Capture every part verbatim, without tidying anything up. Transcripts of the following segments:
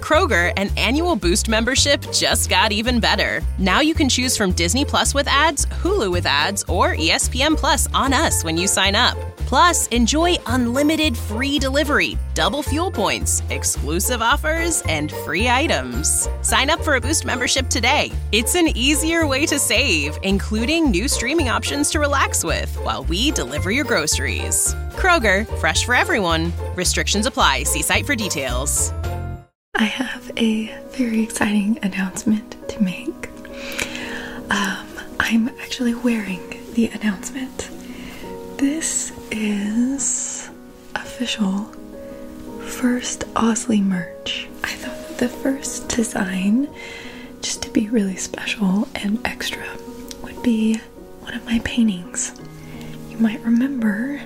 Kroger, an annual Boost membership just got even better. Now you can choose from Disney Plus with ads, Hulu with ads, or E S P N Plus on us when you sign up. Plus, enjoy unlimited free delivery, double fuel points, exclusive offers, and free items. Sign up for a Boost membership today. It's an easier way to save, including new streaming options to relax with while we deliver your groceries. Kroger, fresh for everyone. Restrictions apply. See site for details. I have a very exciting announcement to make. Um, I'm actually wearing the announcement. This is official first Osley merch. I thought that the first design, just to be really special and extra, would be one of my paintings. You might remember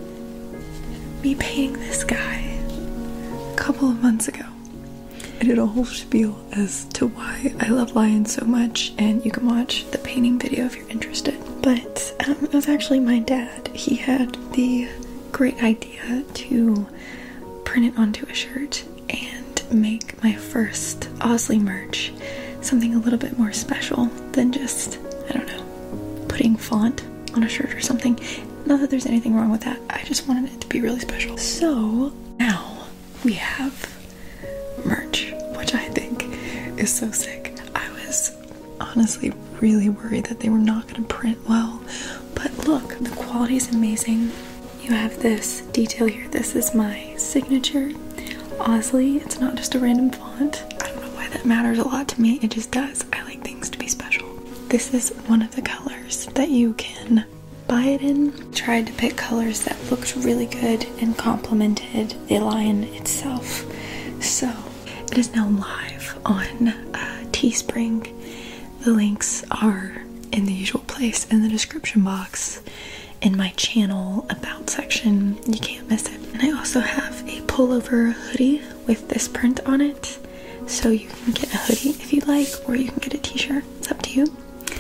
me painting this guy a couple of months ago. I did a whole spiel as to why I love lions so much, and you can watch the painting video if you're interested. But um, it was actually my dad. He had the great idea to print it onto a shirt and make my first Osley merch something a little bit more special than just, I don't know, putting font on a shirt or something. Not that there's anything wrong with that. I just wanted it to be really special. So now we have merch, which I think is so sick. I was honestly really worried that they were not going to print well, but look, the quality is amazing. You have this detail here. This is my signature Osley. It's not just a random font. I don't know why that matters a lot to me. It just does. I like things to be special. This is one of the colors that you can buy it in. Tried to pick colors that looked really good and complemented the lion itself. So it is now live on uh, Teespring. The links are in the usual place in the description box in my channel about section. You can't miss it. And I also have a pullover hoodie with this print on it. So you can get a hoodie if you like, or you can get a t-shirt. It's up to you.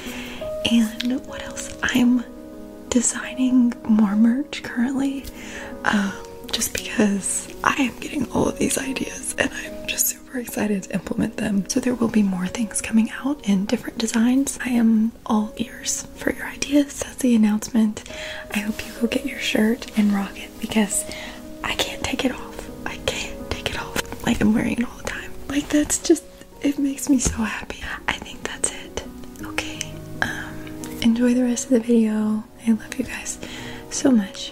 And what else? I'm designing more merch currently. Um, just because I am getting all of these ideas and I'm just super excited to implement them. So there will be more things coming out in different designs. I am all ears for your ideas. That's the announcement. I hope you go get your shirt and rock it, because I can't take it off. I can't take it off. Like, I'm wearing it all the time. Like, that's just, it makes me so happy. I think that's it. Okay. Um, enjoy the rest of the video. I love you guys so much.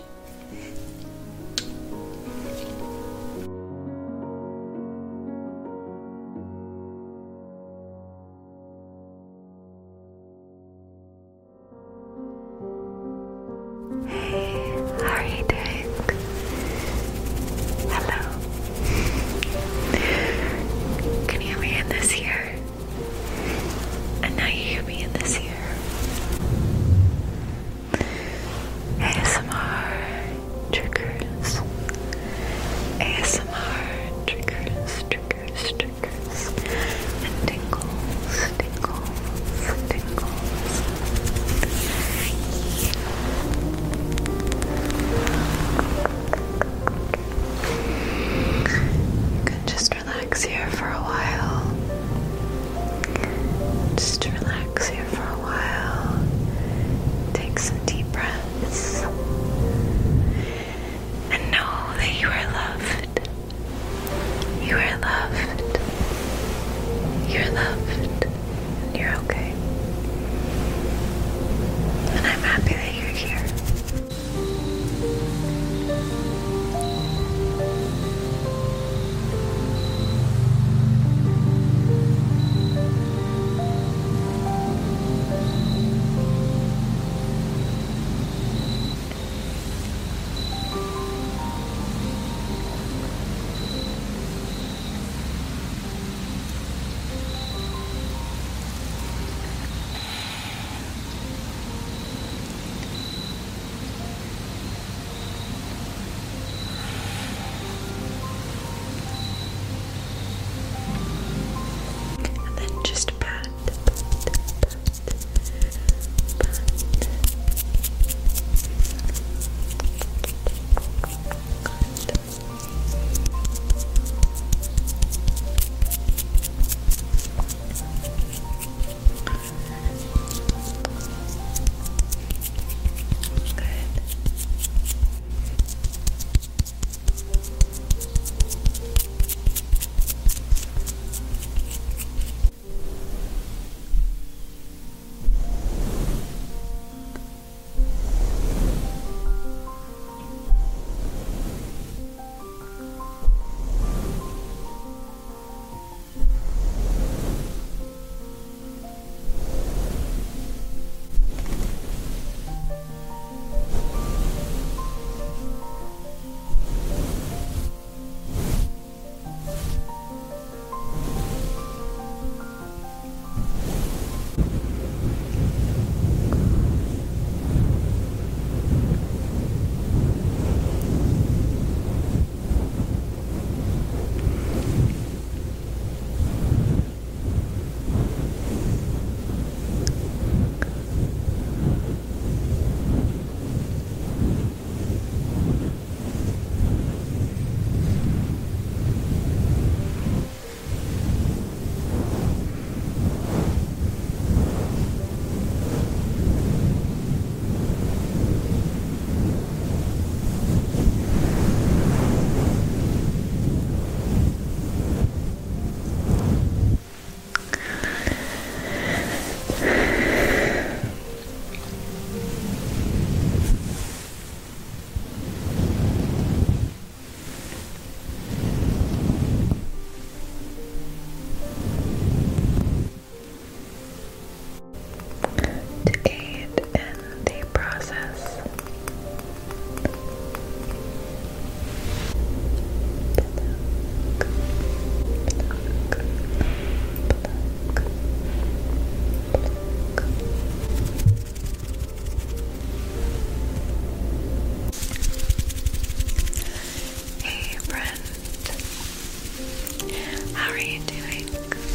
How are you doing?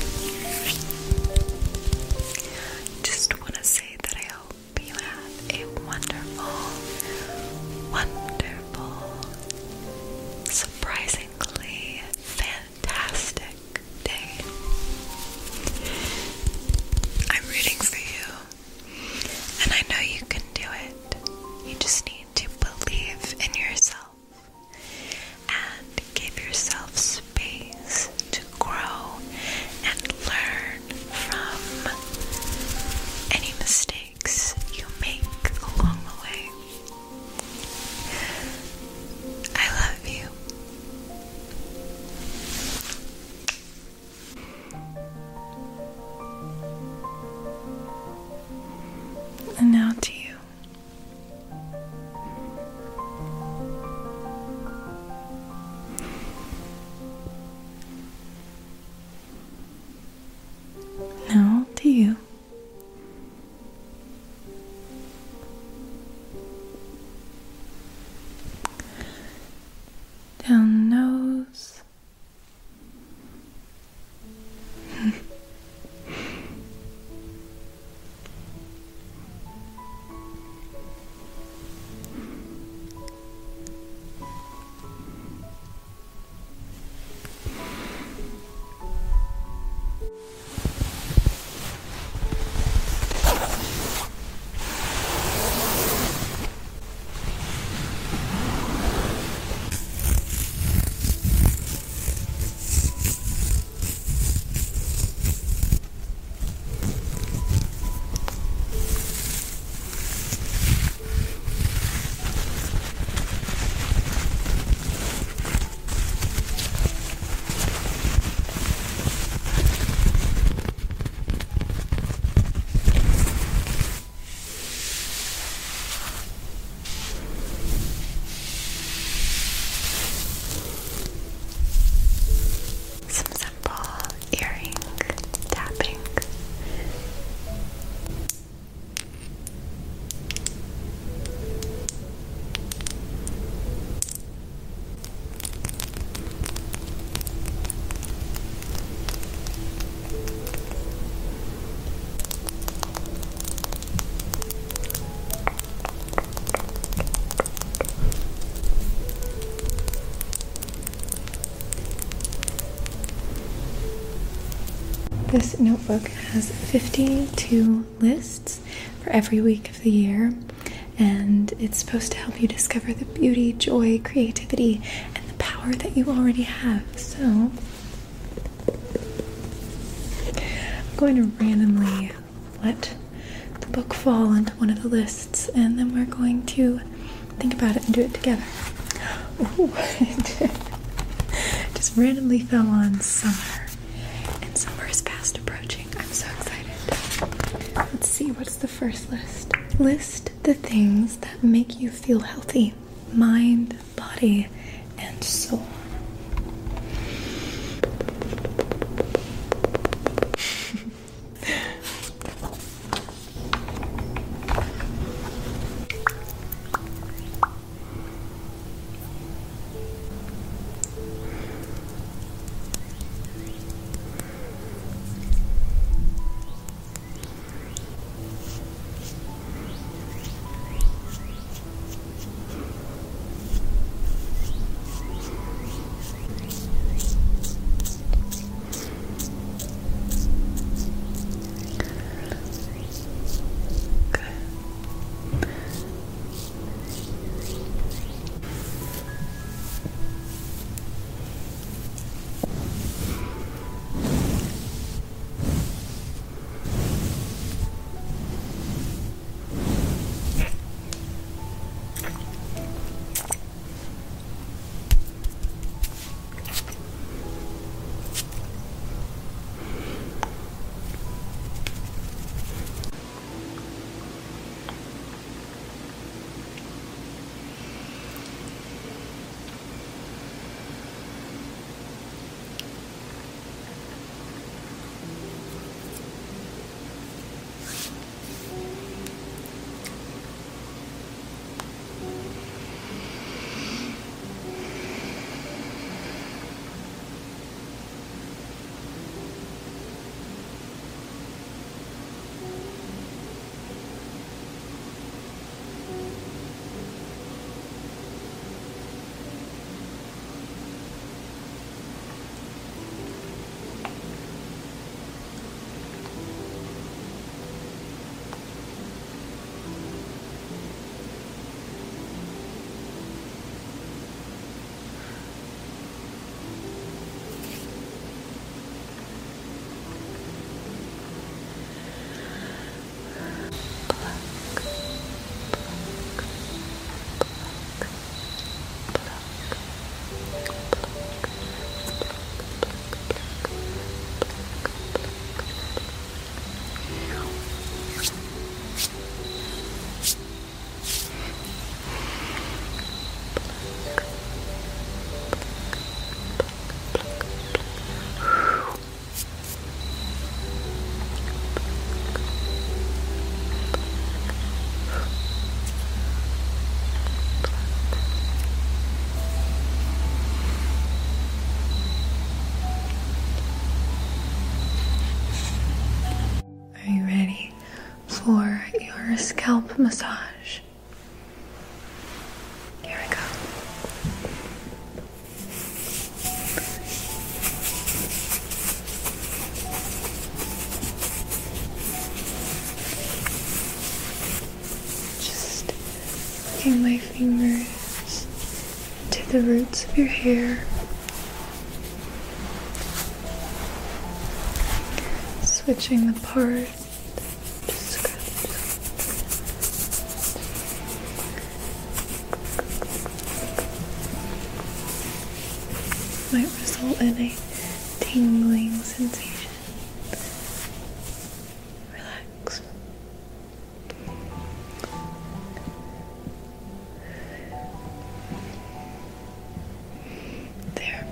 Just want to say that I hope you have a wonderful, wonderful, surprisingly fantastic day. I'm rooting for you, and I know you can do it. You just need to believe in yourself and give yourself space to grow and learn from any mistakes you make along the way. I love you. And now to you. Now to you. Down the nose. Some simple earring tapping. This notebook has fifty-two lists for every week of the year, and it's supposed to help you discover the beauty, joy, creativity, and the power that you already have. So, I'm going to randomly let the book fall into one of the lists, and then we're going to think about it and do it together. Ooh, it just randomly fell on summer. And summer is fast approaching. I'm so excited. Let's see, what's the first list? List the things that make you feel healthy. Mind, body, and soul. scalp massage. Here we go. Just putting my fingers to the roots of your hair. Switching the part. Might result in a tingling sensation. Relax. There.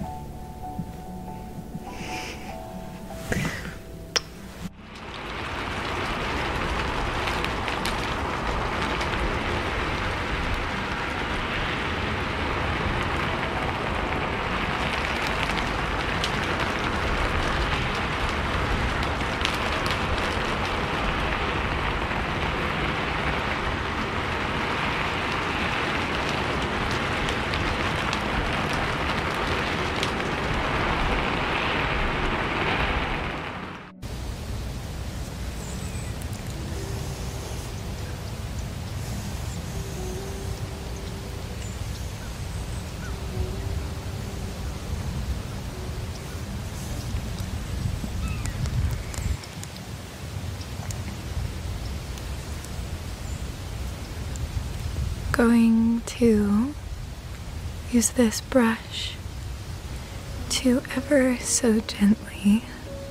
Going to use this brush to ever so gently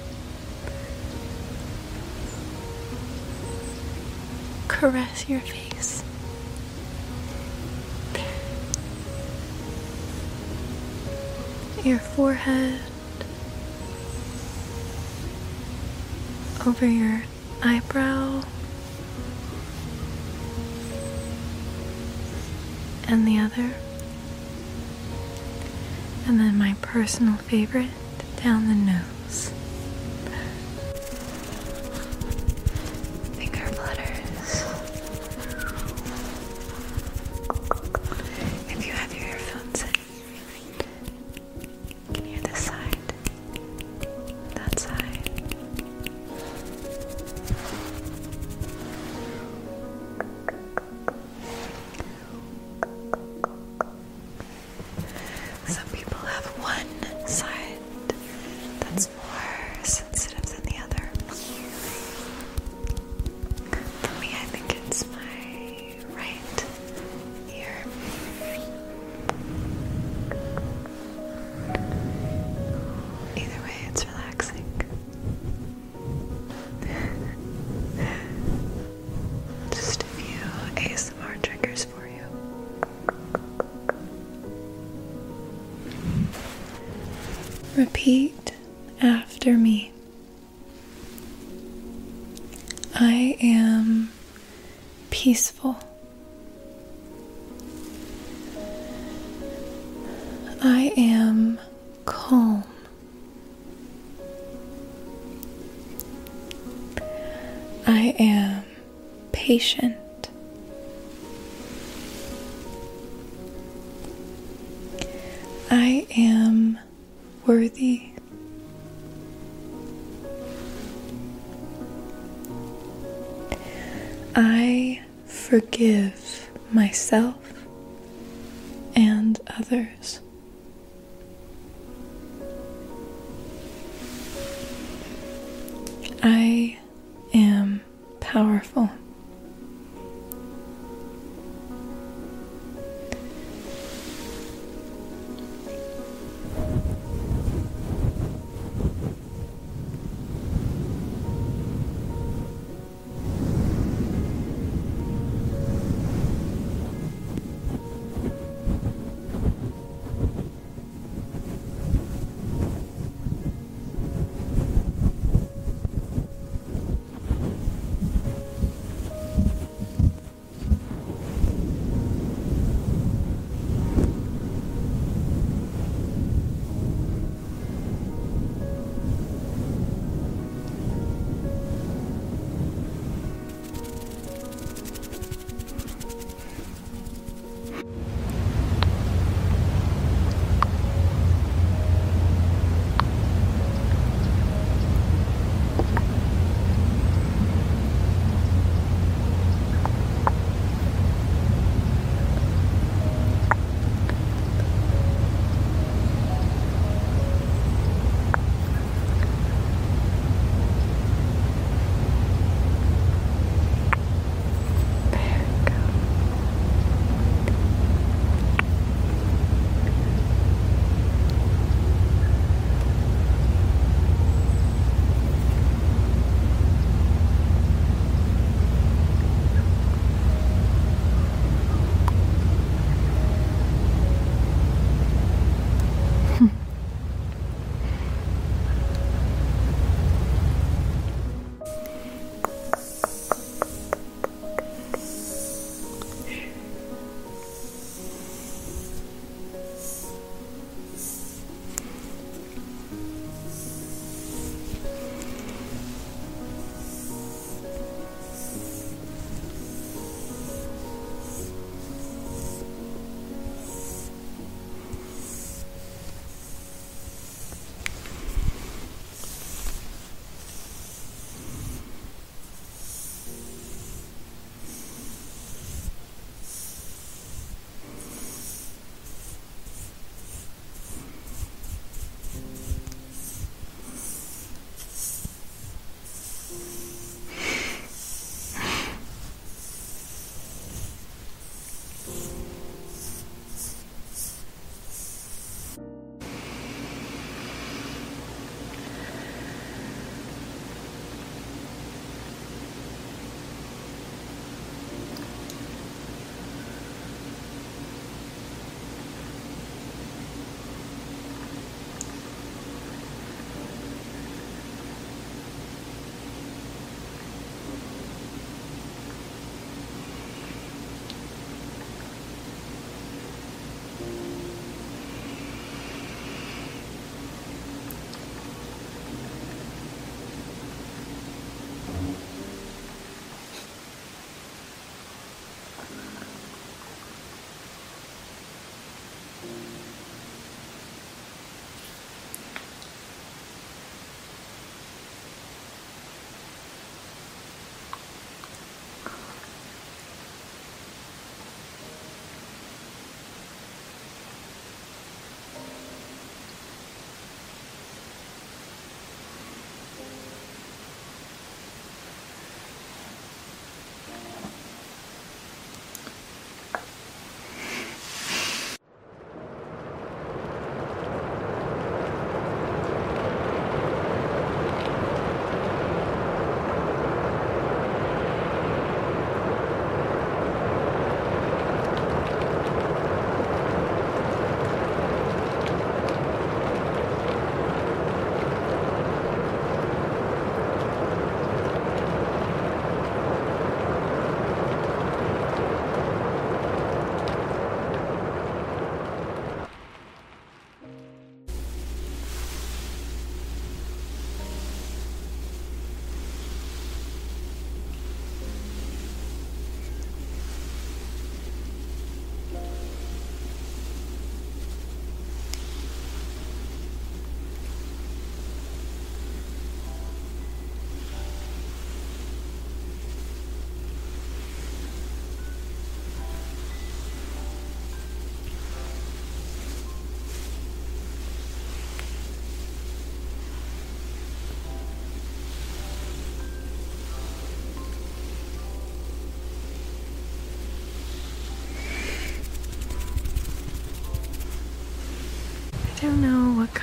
caress your face. Your forehead, over your eyebrow, and the other, and then my personal favorite, down the nose. Finger flutters. If you have your earphones in, you can hear this side, that side. Some people have one side that's more sensitive than the other. For me, I think it's my right ear. Either way, it's relaxing. Just a few A S M R triggers for you. Repeat after me. I am peaceful. I am calm. I am patient. I am worthy. I forgive myself and others. I am powerful.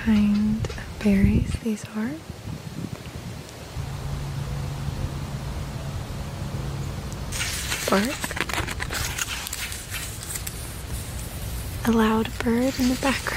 kind of berries these are. Bark. A loud bird in the background.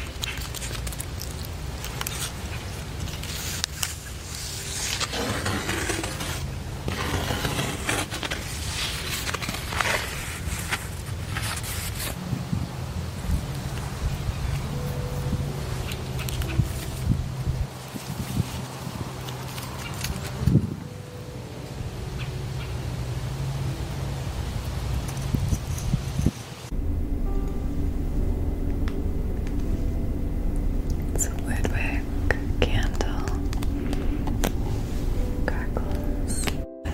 It's a Ludwig candle. Gargles.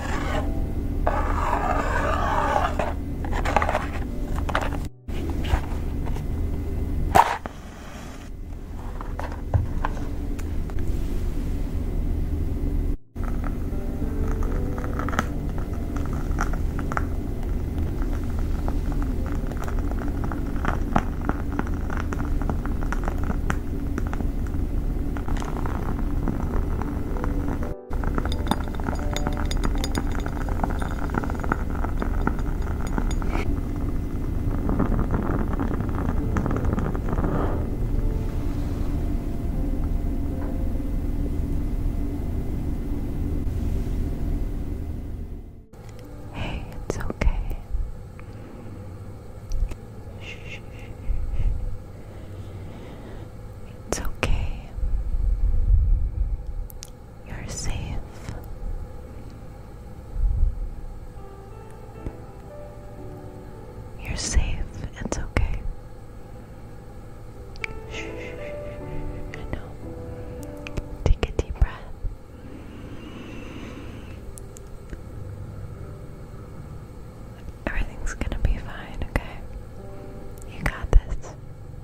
You're safe. It's okay. Shh. I know. Take a deep breath. Everything's gonna be fine, okay? You got this.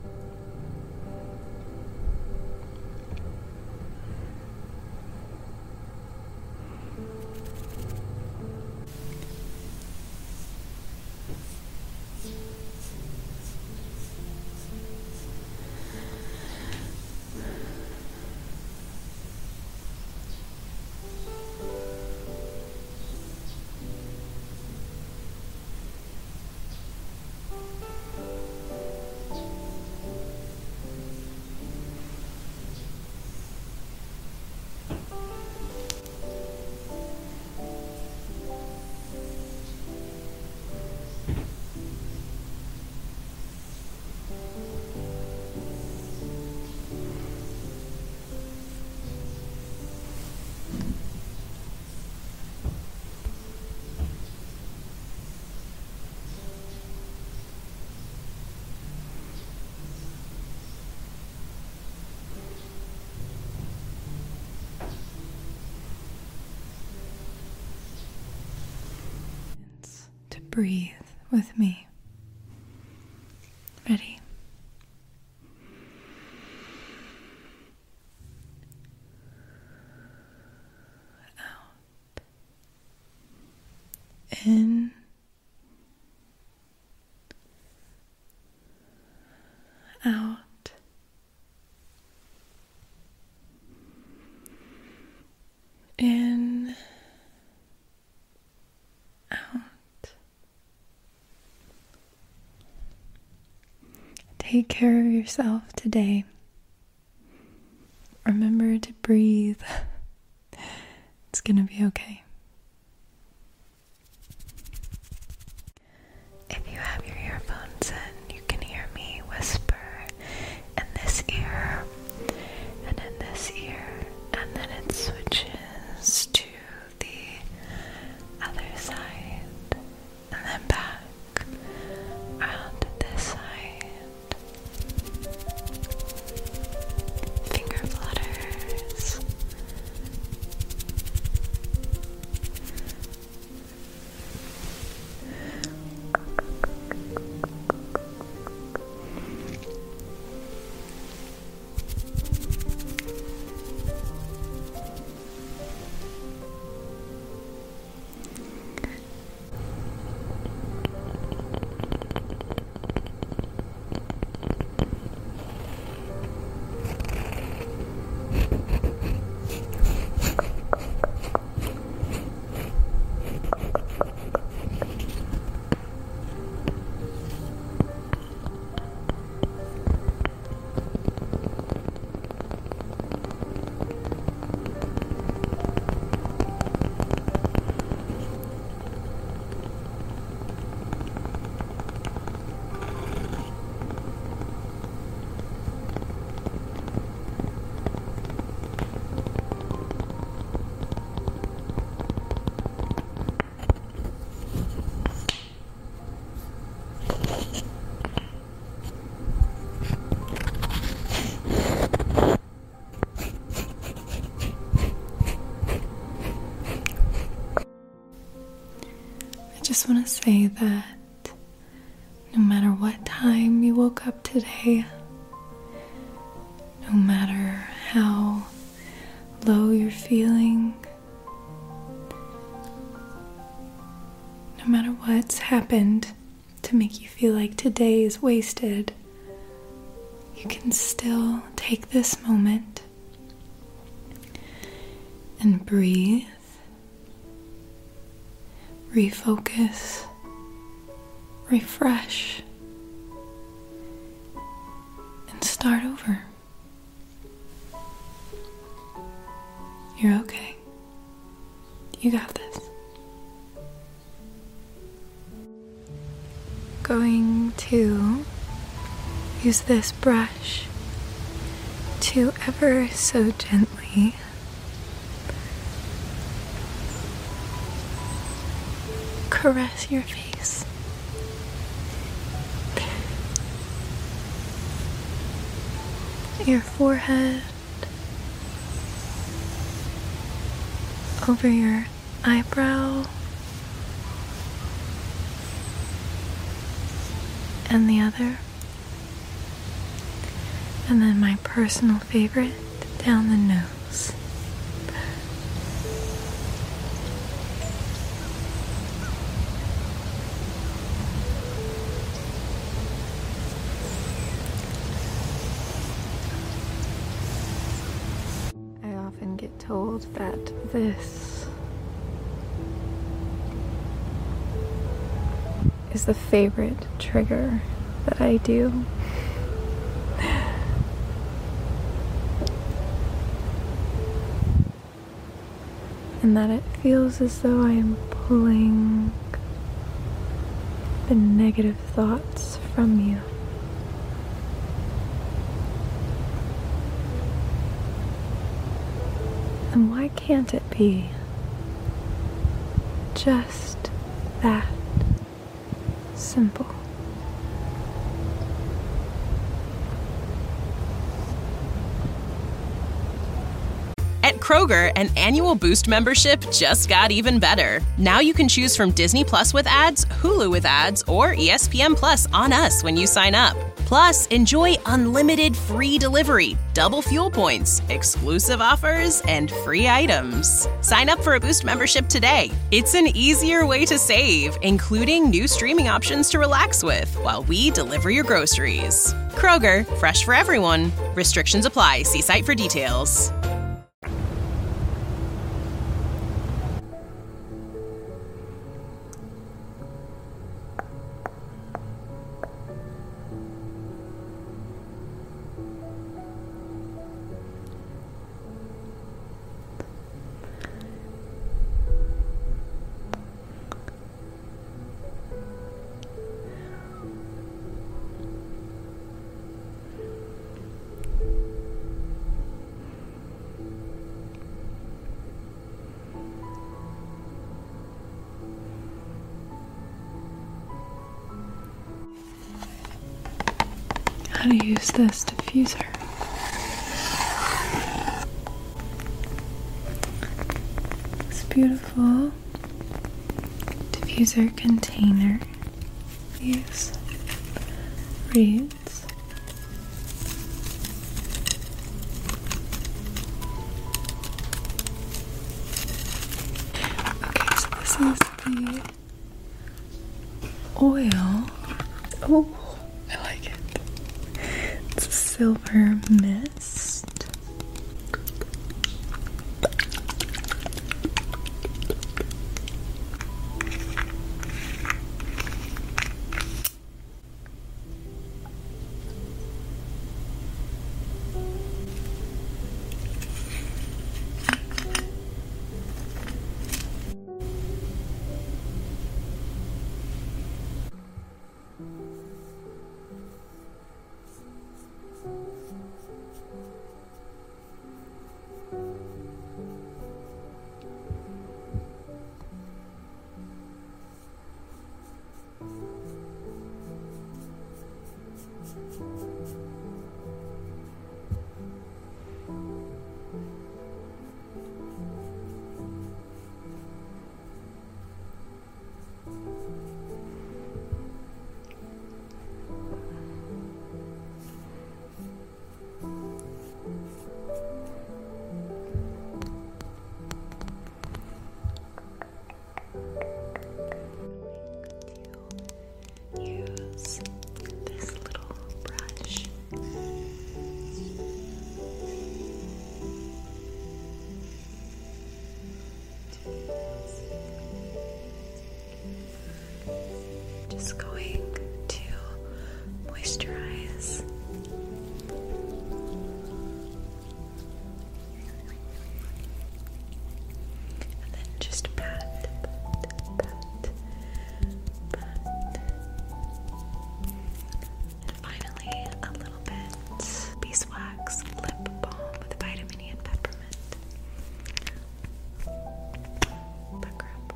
Breathe with me. Ready? Out. In. Out. In. Out. Take care of yourself today. Remember to breathe. It's gonna be okay. If you have your earphones in, you can hear me whisper in this ear and in this ear, and then it switches to the other side and then back around to this side. Finger flutters. just want to say that no matter what time you woke up today, no matter how low you're feeling, no matter what's happened to make you feel like today is wasted, you can still take this moment and breathe, refocus, refresh, and start over. You're okay. You got this. Going to use this brush to ever so gently caress your face. Your forehead, over your eyebrow, and the other, and then my personal favorite, down the nose. I often get told that this is the favorite trigger that I do. And that it feels as though I am pulling the negative thoughts from you. And why can't it be just that simple? At Kroger, an annual Boost membership just got even better. Now you can choose from Disney Plus with ads, Hulu with ads, or E S P N Plus on us when you sign up. Plus, enjoy unlimited free delivery, double fuel points, exclusive offers, and free items. Sign up for a Boost membership today. It's an easier way to save, including new streaming options to relax with while we deliver your groceries. Kroger, fresh for everyone. Restrictions apply. See site for details. How to use this diffuser. This beautiful diffuser container. These reeds. Okay, so this is the oil. Oh, I like it. It's a silver mist. just going to moisturize. And then just pat, pat, pat, pat. And finally, a little bit beeswax lip balm with vitamin E and peppermint. Pucker up.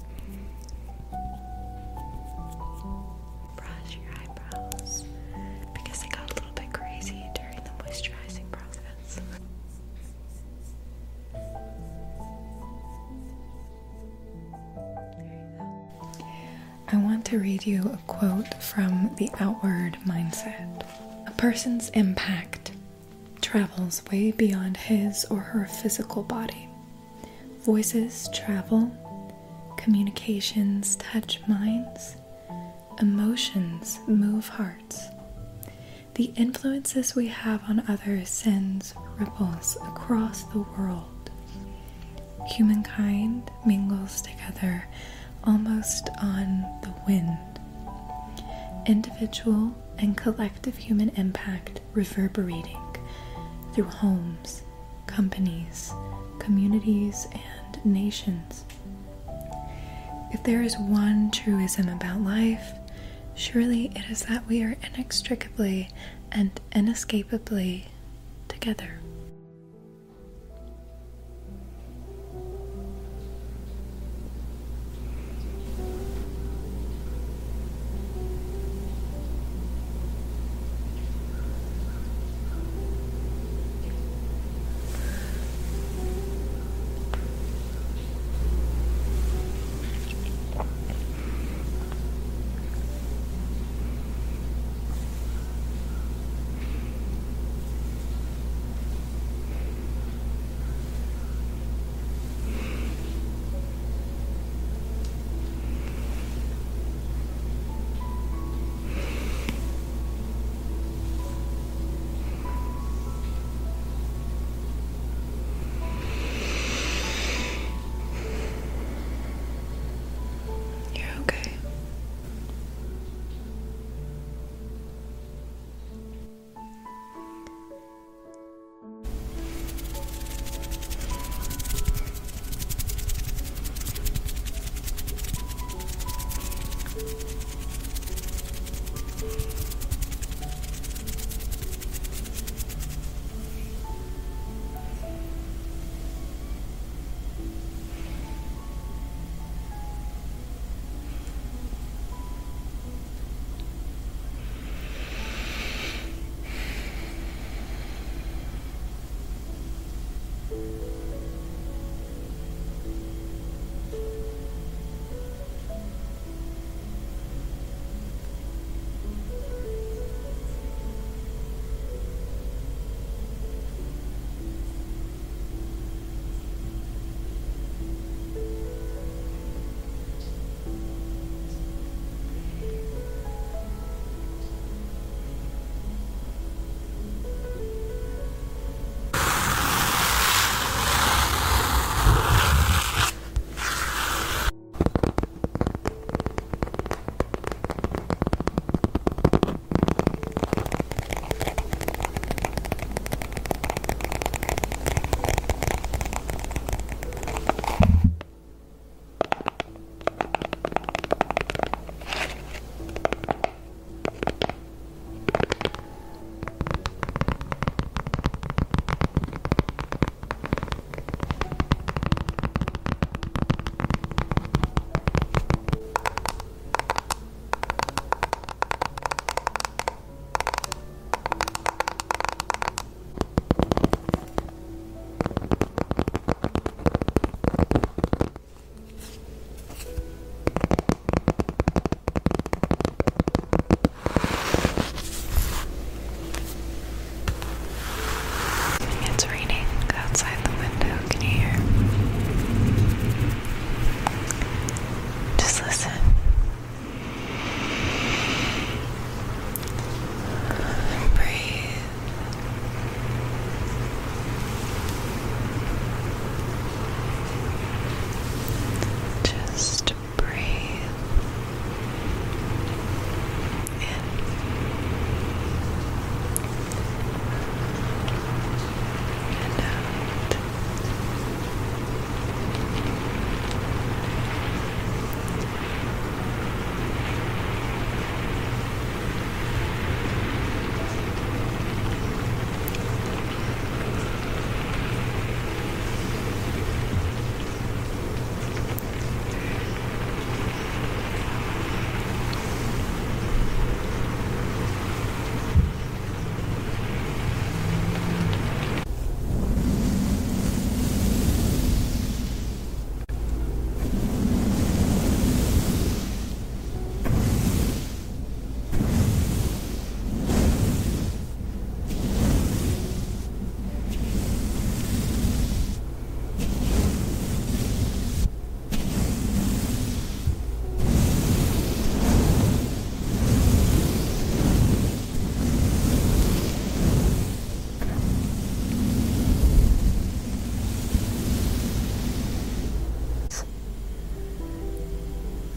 Brush your eyebrows because they got a little bit crazy during the moisturizing process. I want to read you a quote from The Outward Mindset. A person's impact travels way beyond his or her physical body. Voices travel, communications touch minds, emotions move hearts. The influences we have on others sends ripples across the world. Humankind mingles together almost on the wind. Individual and collective human impact reverberating through homes, companies, communities, and nations. If there is one truism about life, surely it is that we are inextricably and inescapably together.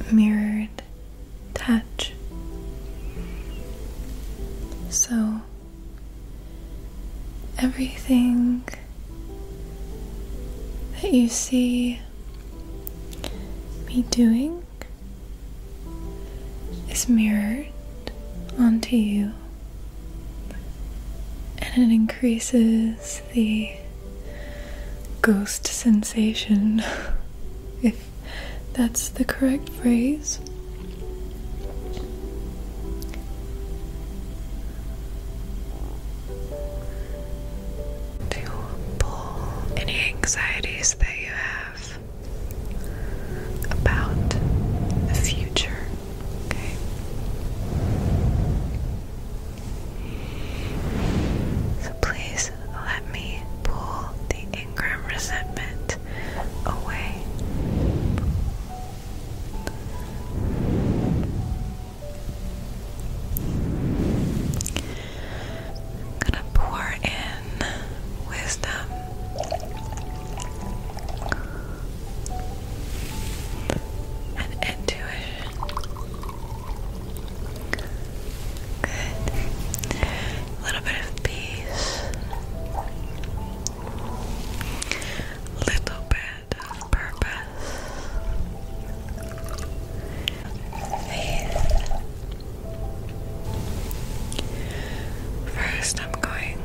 mirrored touch. So everything that you see me doing is mirrored onto you, and it increases the ghost sensation, if that's the correct phrase. To pull any anxieties that you have about the future, okay? So please let me pull the Ingram resentment away. I'm gonna pour in wisdom and intuition. Good. A little bit of peace. Little bit of purpose. Faith. First, I'm going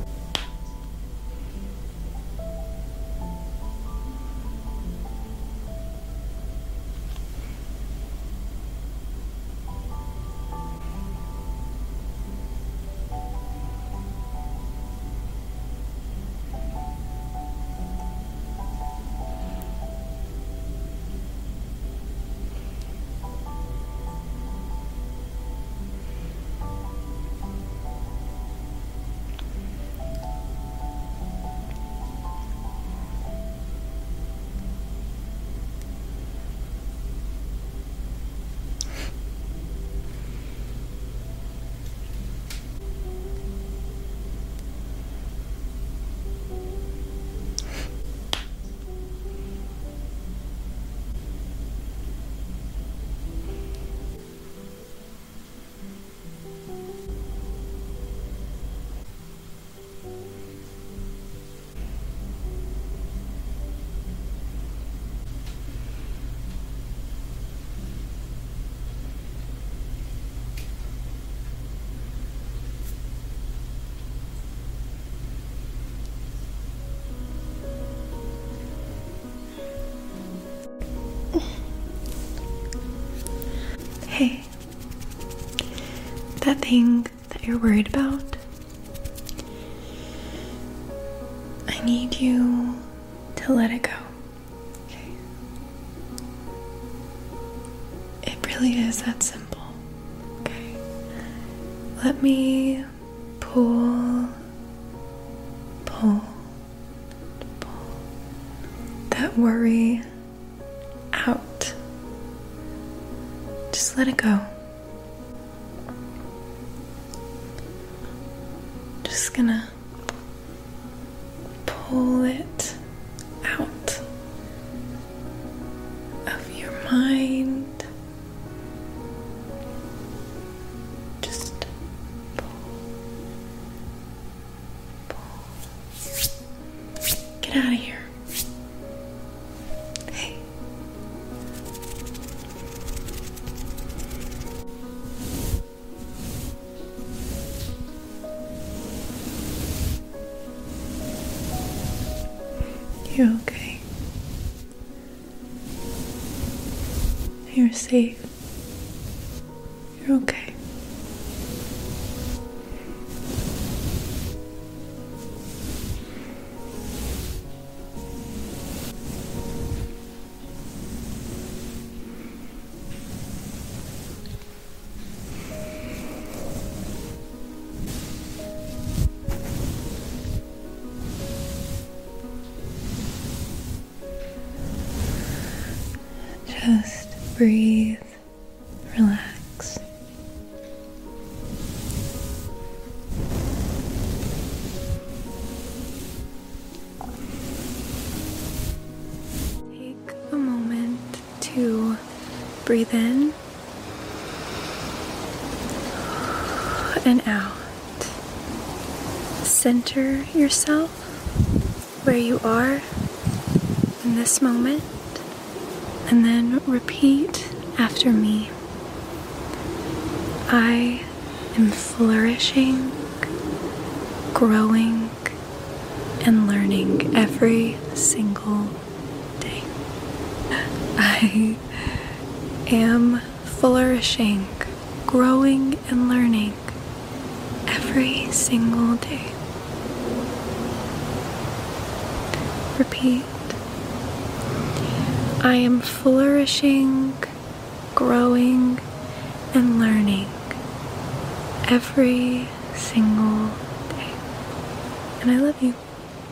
Hey, that thing that you're worried about, I need you to let it go. Okay? It really is that simple. Okay? Let me pull, pull, pull that worry out. Just let it go. Just gonna pull it out of your mind. Just pull, pull. Get out of here. Hey. You're okay. You're safe. You're okay. Just breathe, relax. Take a moment to breathe in and out. Center yourself where you are in this moment, and then repeat after me. I am flourishing, growing, and learning every single day. I am flourishing, growing, and learning every single day. Repeat. I am flourishing, growing, and learning every single day. And I love you.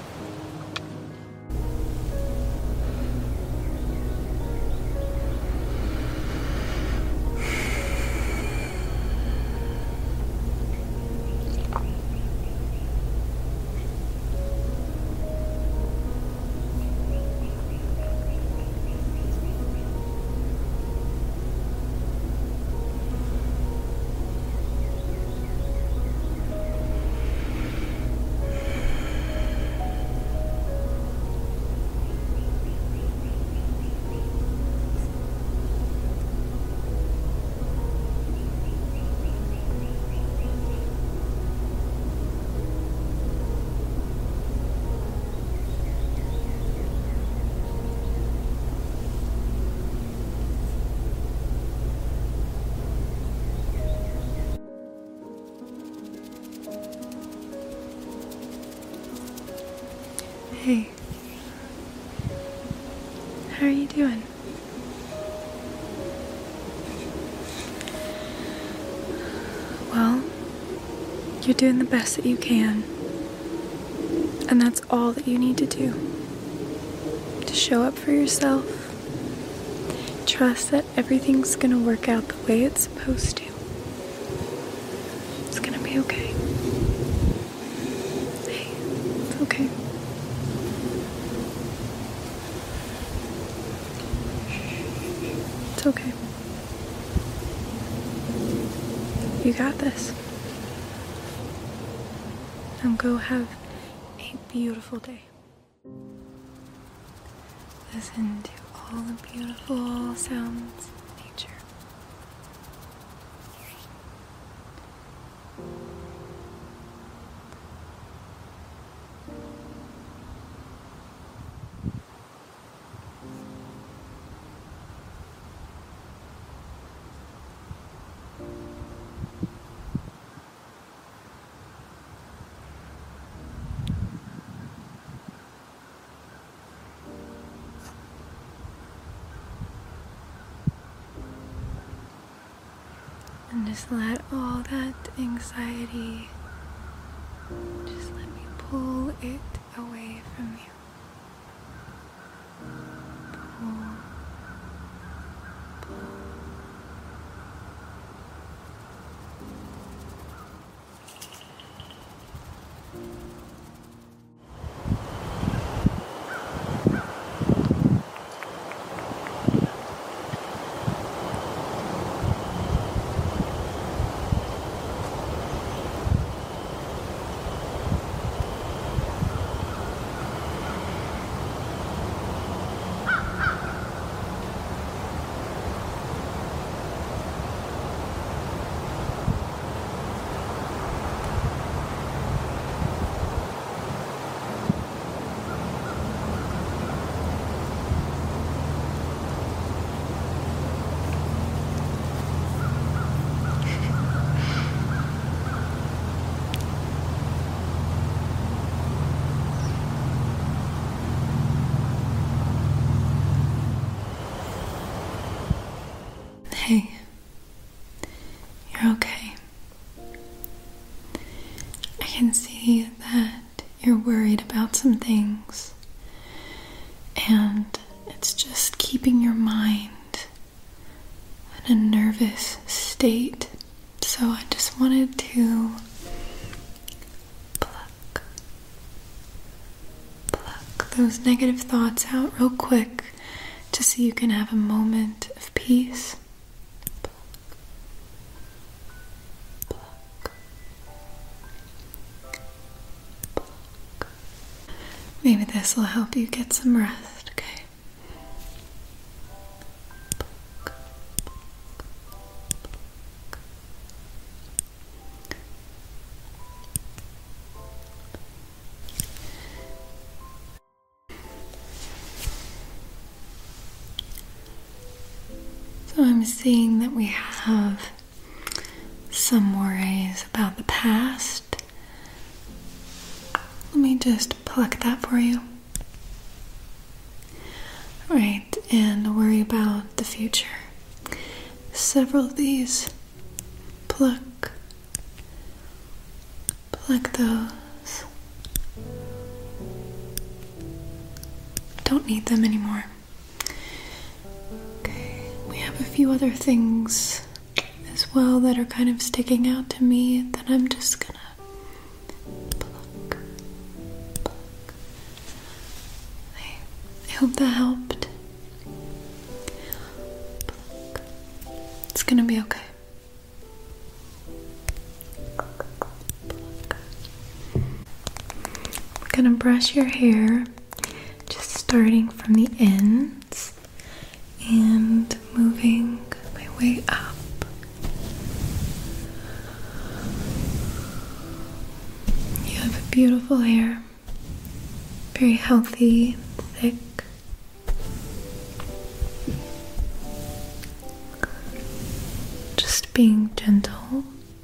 Hey, how are you doing? Well, you're doing the best that you can, and that's all that you need to do. To show up for yourself, trust that everything's gonna work out the way it's supposed to. It's gonna be okay. Hey, it's okay. It's okay. You got this. Now go have a beautiful day. Listen to all the beautiful sounds of nature. And just let all that anxiety, just let me pull it away from you. Pull, pull. Hey, you're okay. I can see that you're worried about some things, and it's just keeping your mind in a nervous state. So I just wanted to pluck, pluck those negative thoughts out real quick, just so you can have a moment of peace Maybe this will help you get some rest, okay? So I'm seeing that we have some worries about the past. Let me just pluck that for you. Right, and worry about the future. Several of these. Pluck. Pluck those. Don't need them anymore. Okay, we have a few other things as well that are kind of sticking out to me that I'm just gonna pluck, pluck. I, I hope that helped. Pluck. It's gonna be okay. Pluck. I'm gonna brush your hair, just starting from the ends and moving my way up. You have beautiful hair, very healthy, thick. Just being gentle.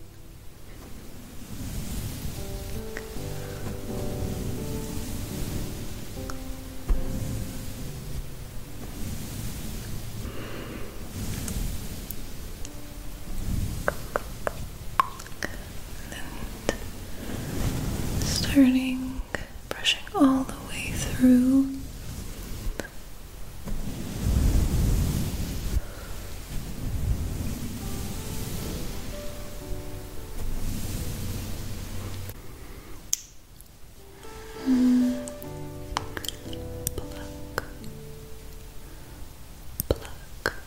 Starting, brushing all the way through. Mm. Pluck, pluck, pluck.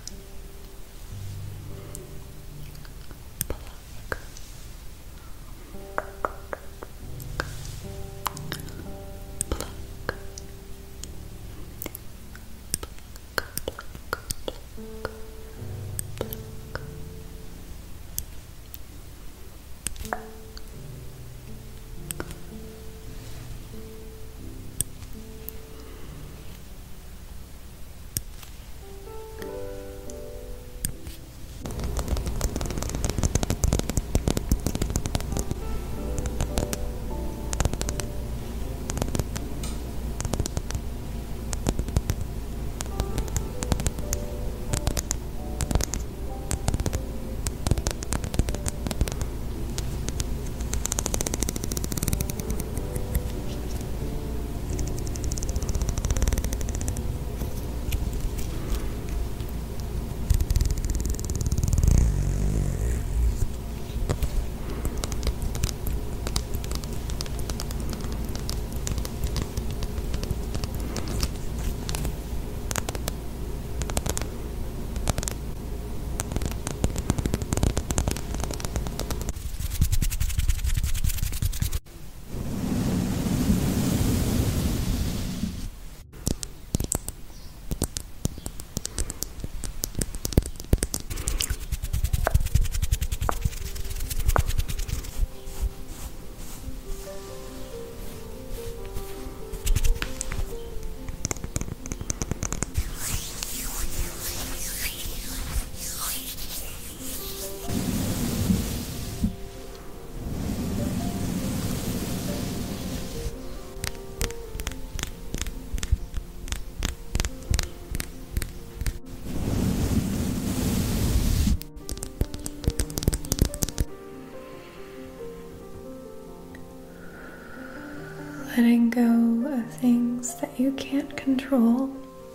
Letting go of things that you can't control.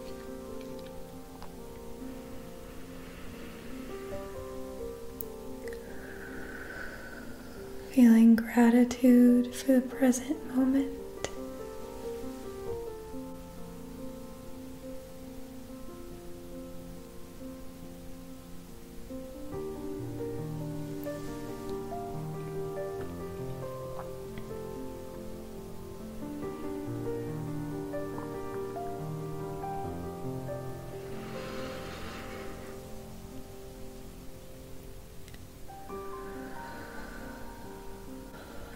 Feeling gratitude for the present moment.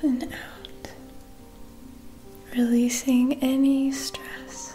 and out, releasing any stress.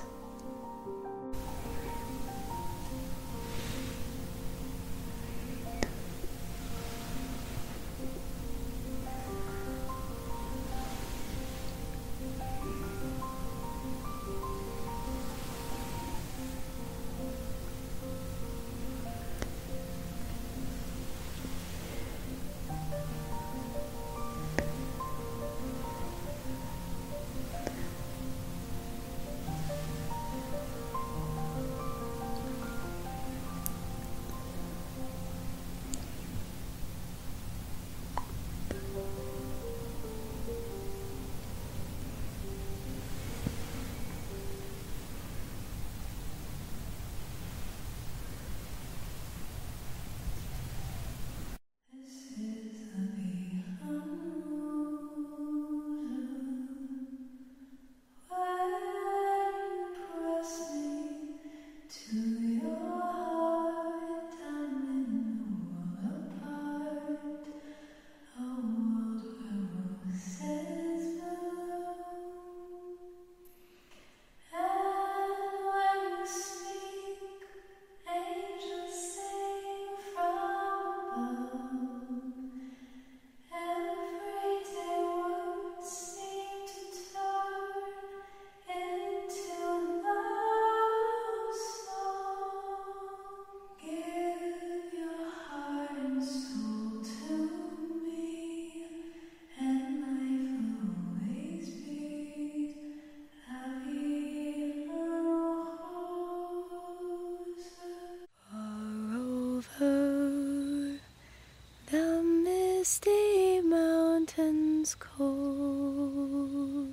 Misty mountains cold,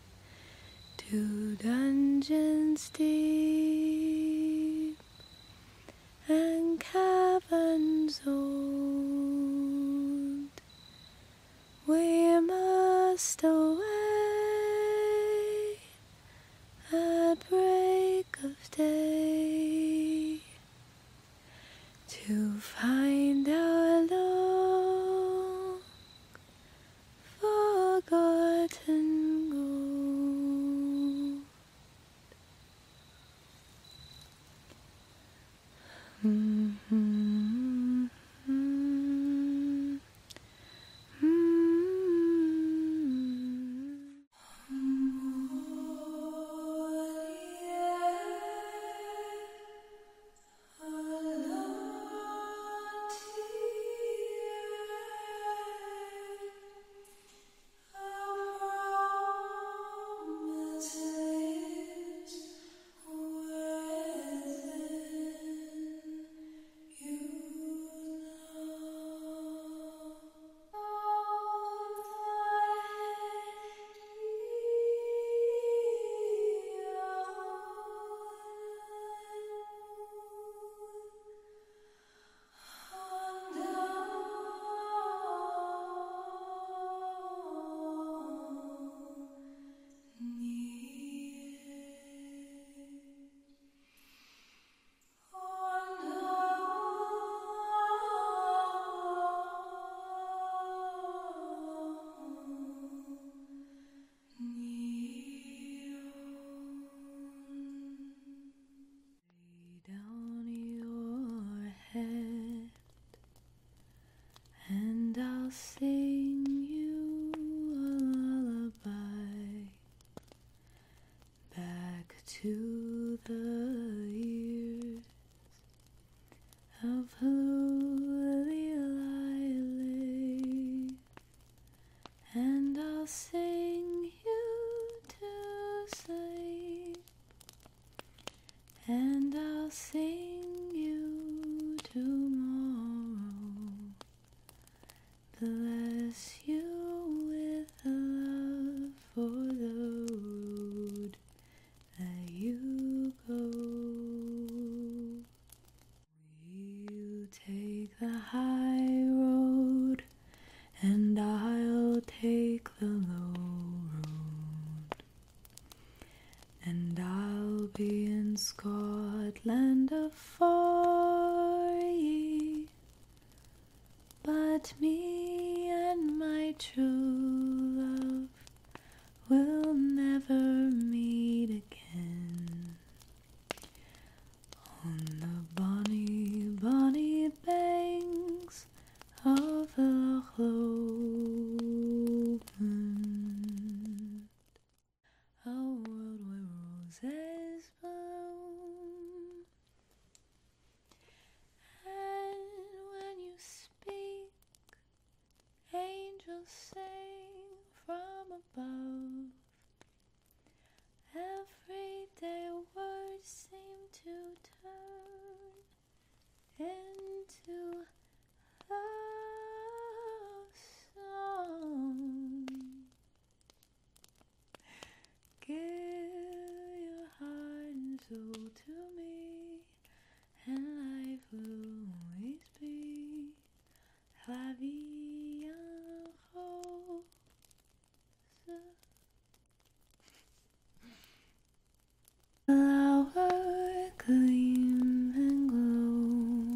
to dungeons deep and caverns old, we must away at break of day to find our long forgotten gold. Mm-hmm. And I'll sing you a lullaby back to the years of holy lilac, and I'll sing you to sleep, and I'll sing you tomorrow. Bless you with love for the road that you go. You take the high road, and I'll take the low road, and I'll be in Scotland afar ye, but me and my true love on the bonny, bonny banks of the Lowland, a world where roses bloom, and when you speak, angels sing from above. Everyday words seem to turn into love song. Give your heart and soul to me, and life will always be la vie en rose. Flower gleam and glow.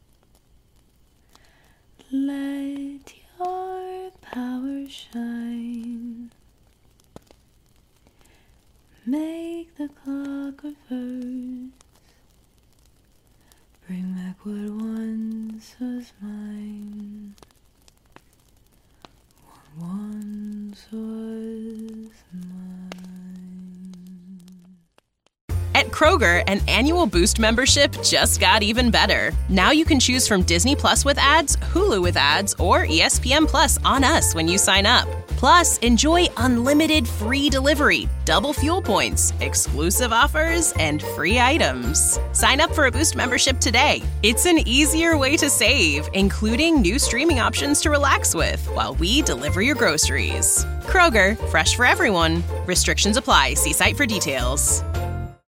Let your power shine. Make the clock reverse. Bring back what once was mine. What once was mine. At Kroger, an annual Boost membership just got even better. Now you can choose from Disney Plus with ads, Hulu with ads, or E S P N Plus on us when you sign up. Plus, enjoy unlimited free delivery, double fuel points, exclusive offers, and free items. Sign up for a Boost membership today. It's an easier way to save, including new streaming options to relax with while we deliver your groceries. Kroger, fresh for everyone. Restrictions apply. See site for details.